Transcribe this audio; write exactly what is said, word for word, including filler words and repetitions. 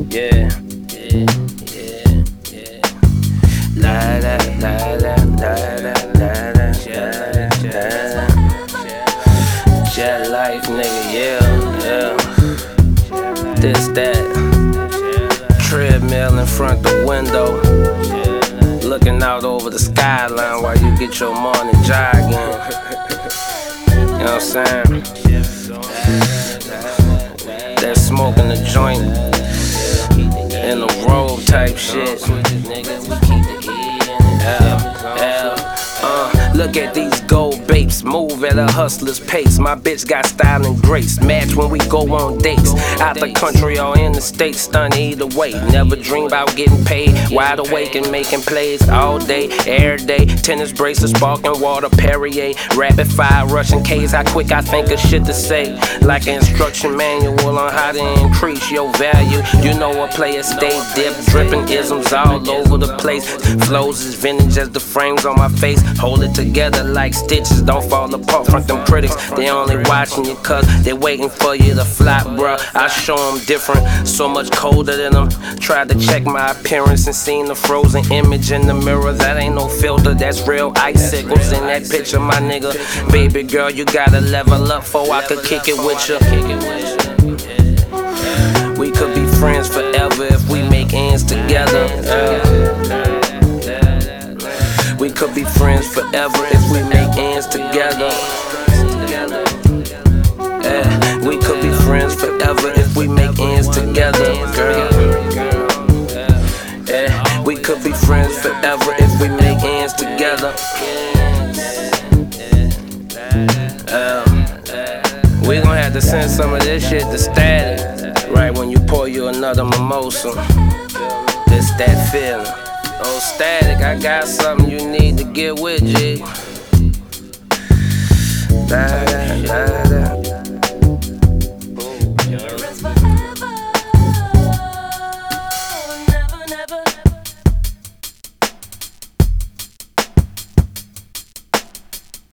Yeah, yeah, yeah, yeah. La la la la la la la la la la. Jet life, nigga, yeah, yeah. This, that. Treadmill in front the window. Looking out over the skyline while you get your morning jogging. You know what I'm saying? That smoking the joint in the robe type shit. Yeah, yeah. Uh, look at these gold babes, move at a hustler's pace. My bitch got style and grace, match when we go on dates. Out the country or in the States, stun either way. Never dream about getting paid, wide awake and making plays all day, every day. Tennis bracelets, sparking water, Perrier, rapid fire, Russian K's. How quick I think of shit to say, like an instruction manual on how to increase your value. You know a player stay dip, dripping isms all over the place. Flows as vintage as the frames on my face. Hold it together like stitches, don't fall apart from them critics. They only watching you cause they waiting for you to flop, bruh. I show them different, so much colder than them. Tried to check my appearance and seen the frozen image in the mirror. That ain't no filter, that's real icicles in that picture, my nigga. Baby girl, you gotta level up before I could kick it with you. We could be friends forever if we make ends together. Uh, We could be friends forever if we make ends together. Yeah, we could be friends forever if we make ends together, girl. Yeah, we could be friends forever if we make ends together. Um, we gon' have to send some of this shit to Static, right when you pour you another mimosa. This that feeling. Oh, Static, I got something you need to get with, G. La, la, la.